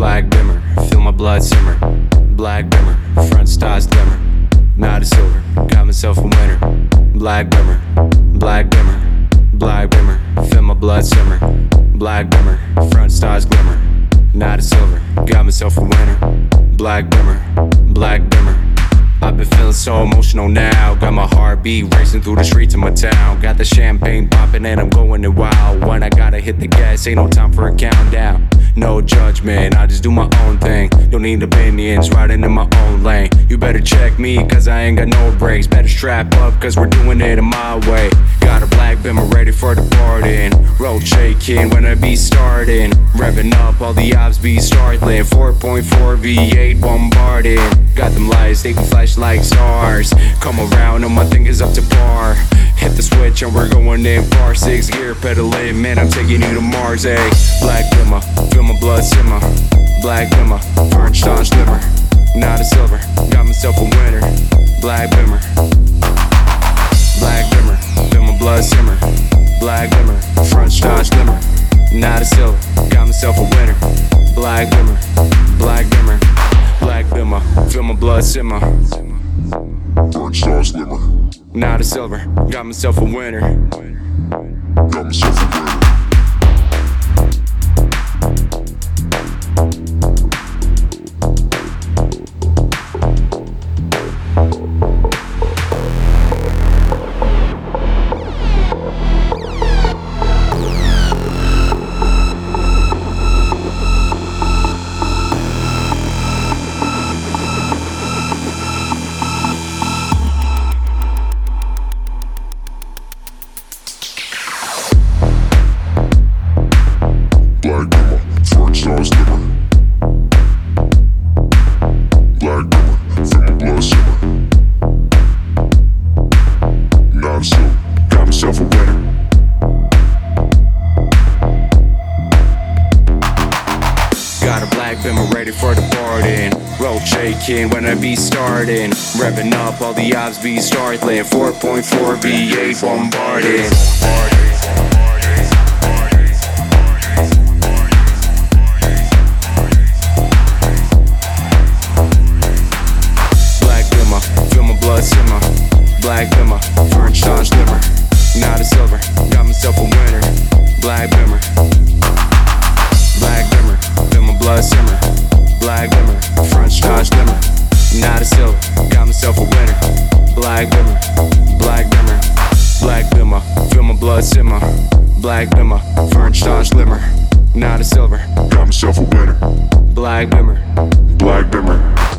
Black bimmer, feel my blood simmer. Black bimmer, front stars glimmer. Not a silver, got myself a winner. Black bimmer, black bimmer, black bimmer, feel my blood simmer. Black bimmer, front stars glimmer. Not a silver, got myself a winner. Black bimmer, black bimmer. I've been feeling so emotional now. Got my heartbeat racing through the streets of my town. Got the champagne popping and I'm going it wild. When I gotta hit the gas, ain't no time for a countdown. No judgment, I just do my own thing. Don't need opinions, riding in my own lane. You better check me, cause I ain't got no brakes. Better strap up, cause we're doing it in my way. Got a black bimmer ready for the party. Road shaking when I be starting. Revving up, all the ops be startling. 4.4 V8 bombarding. Got them lights, they be flashing like stars. Come around and my thing is up to par. Hit the switch and we're going in far. 6 gear pedaling, man, I'm taking you to Mars, ayy. Black bimmer, feel my blood simmer. Black bimmer, orange staunch slimmer. Not a silver, got myself a winner. Black bimmer, black bimmer, feel my blood simmer. Black bimmer, front staunch slimmer. Not a silver, got myself a winner. Black bimmer, black bimmer, black bimmer, feel my blood simmer. Front stars glimmer. Not a silver, got myself a winner. Got myself a winner. Black bimmer, front stars glimmer. Black bimmer, feel my blood simmer. Not a silver, got myself a winner. Got a black bimmer ready for the party. Road shaking when I be starting. Revving up, all the ops be startling. 4.4 V8 bombarding. Simmer, black bimmer, orange staunch slimmer. Not a silver, got myself a winner. Black bimmer, black bimmer, feel my blood simmer. Black bimmer, front staunch slimmer. Not a silver, got myself a winner. Black bimmer, black bimmer, black bimmer, feel my blood simmer. Black bimmer, front staunch slimmer. Not a silver, Got myself a winner. black bimmer, Black bimmer.